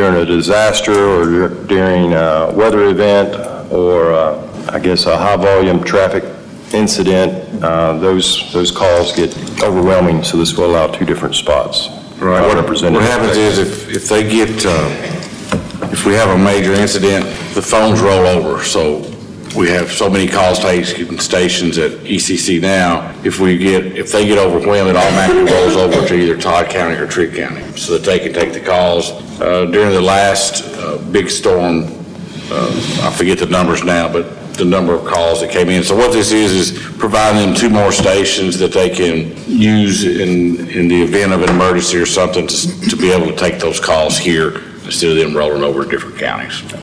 during a disaster or during a weather event or I guess a high volume traffic incident, those calls get overwhelming, so this will allow 2 different spots. Right. What happens is if they get, if we have a major incident, the phones roll over. So we have so many calls taking stations at ECC now. If they get overwhelmed, it automatically rolls over to either Todd County or Trigg County so that they can take the calls. During the last big storm, I forget the numbers now, but the number of calls that came in. So what this is providing them 2 more stations that they can use in the event of an emergency or something to be able to take those calls here instead of them rolling over to different counties.